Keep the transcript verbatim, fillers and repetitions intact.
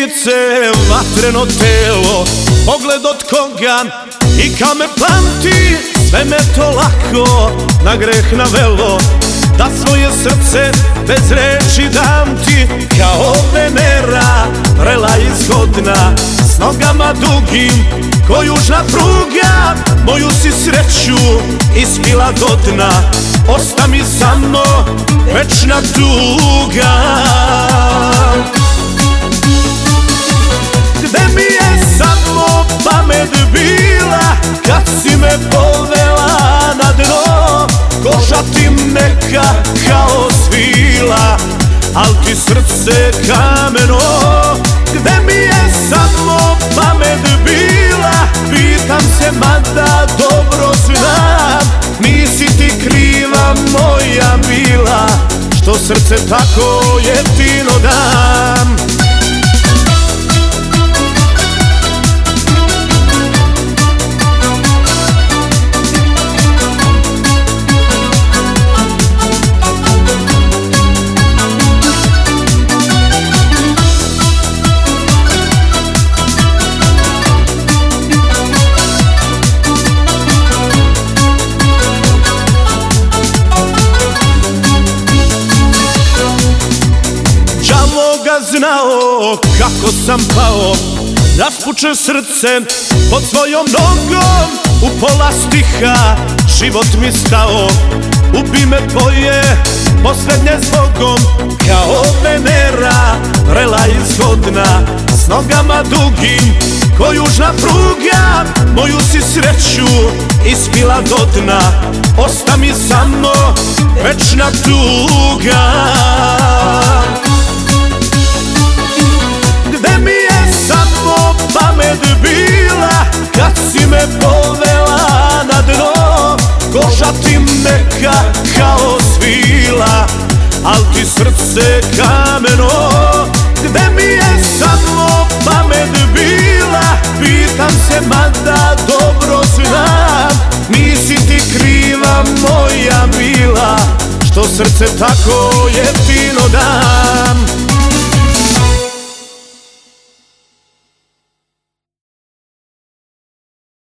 lice, vatreno telo, pogled od koga i kad me pamti, sve me to lako na greh navelo, da svoje srce bez reči dam ti, kao Venera, vrela i zgodna, s nogama dugim, ko južna pruga, moju si sreću ispila do dna, osta mi samo večna tuga. Gde mi je samo pamet bila, kad si me povela na dno, koža ti meka kao svila, al ti srce kameno. Gde mi je samo pamet bila, pitam se mada dobro znam, nisi ti kriva moja mila, što srce tako jeftino dam. Znao kako sam pao, raspuče srce pod svojom nogom, u pola stiha život mi stao, ubi me tvoje poslednje zbogom, kao Venera, vrela i zgodna, s nogama dugim, ko južna pruga, moju si sreću ispila do dna, osta mi samo večna tuga. Gde mi je samo pamet bila, kad si me povela na dno, koža ti meka kao svila, al ti srce kameno.